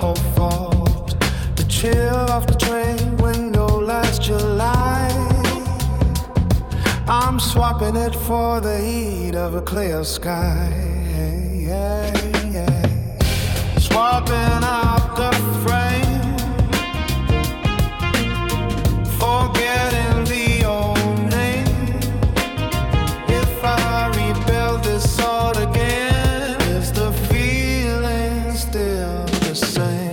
whole fault. The chill of the train window last July. I'm swapping it for the heat of a clear sky. Swapping out the frame, forgetting the old name. If I rebuild this all again, is the feeling still the same?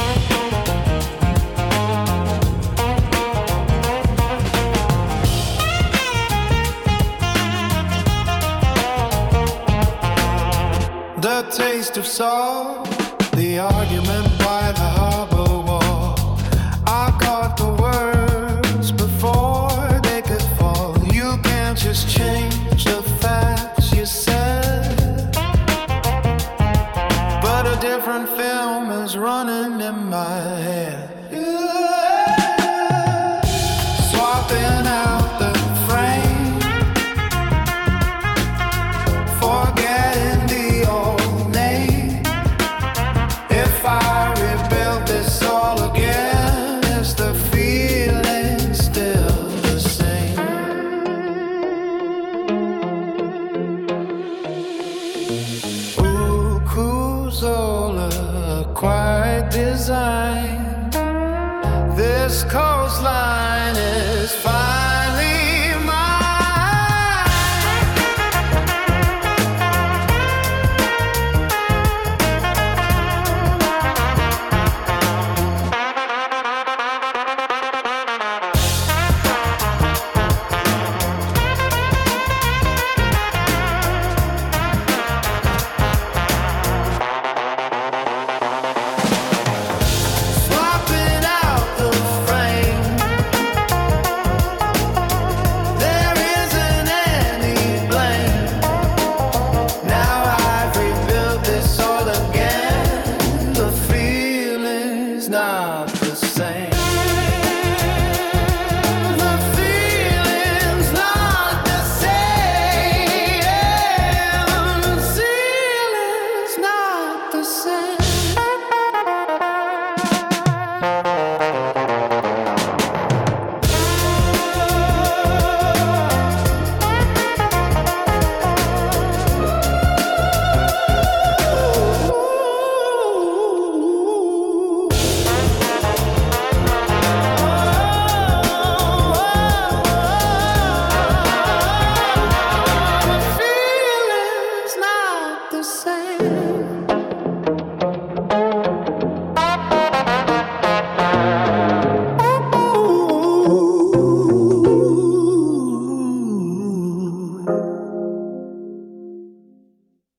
The taste of salt, the argument by the harbor wall. I caught the words before they could fall. You can't just change the facts you said, but a different film is running in my head. Swapping out the frame, forgetting the old name. If I rebuild this all again, is the feeling still the same? Ooh, Kuzola, quiet design. This coastline is fine.